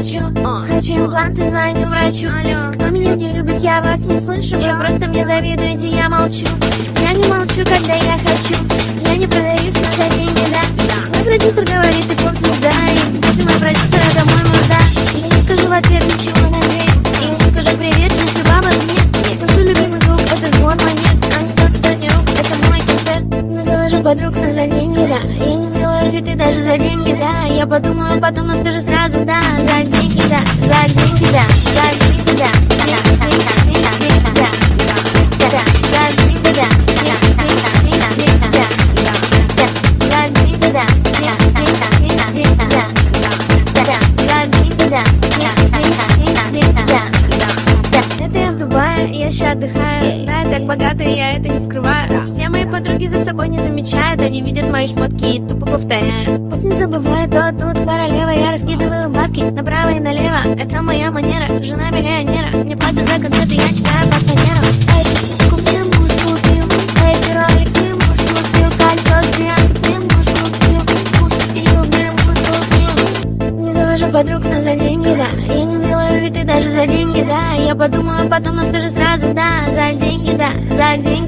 хочу. Хочу импланты, звоню врачу. Кто меня не любит, я вас не слышу. Вы просто мне завидуете, я молчу. Я не молчу, когда я хочу. Я не продаюсь, но за деньги, да. Мой продюсер говорит, ты поп-звезда. И, кстати, мой продюсер — это мой мужда. Я не скажу в ответ ничего на дверь. Я не скажу привет, если бабок нет. Слышу любимый звук, это звон монет. Они как сотни рук, это мой концерт. Не завожу подруг, но за деньги, да. Я не делаю реквизиты даже за деньги, да. Я подумаю потом, но скажу сразу, да. За деньги, да, за деньги, да. За деньги, да. Это я в Дубае, я ща отдыхаю. Да, я так богатая, я это не скрываю. Все мои подруги за собой не замечают. Они видят мои шмотки и тупо повторяют. Пусть не забывай, то тут королева. Я раскидываю бабки направо и налево. Это моя манера, жена миллионера. Мне платят за концерты, я читаю под фанеру. Эти сумку мне муж купил, эти роликсы муж купил, кольцо с бриллиантом мне муж купил, мне муж купил. Не завожу подруг, но за деньги, да. Я не делаю виды даже за деньги, да. Я подумаю потом, но скажу сразу, да. За деньги, да, за деньги.